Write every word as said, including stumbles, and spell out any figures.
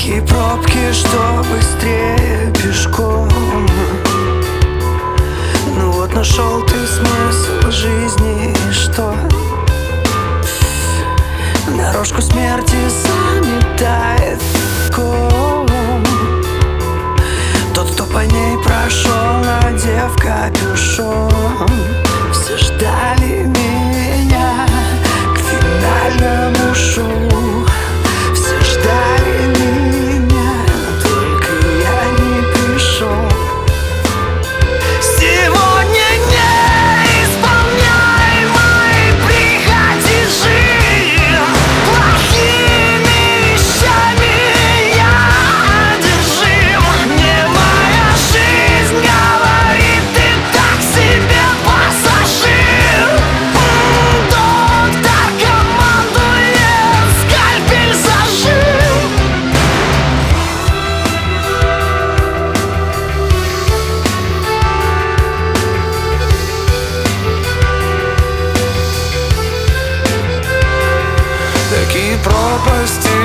Такие пробки, что быстрее пешком. Ну вот нашел ты смысл жизни, и что? Дорожку смерти заметает ком. Тот, кто по ней прошел, надев капюшон. Все ждали меня к финальному шоу. Все ждали меня, только я не пришел. Сегодня неисполняемый, приходи, жить. Плохими вещами я одержим. Не моя жизнь, говорит, ты так себе пассажир. Доктор командует, скальпель зажим. Такие пропасти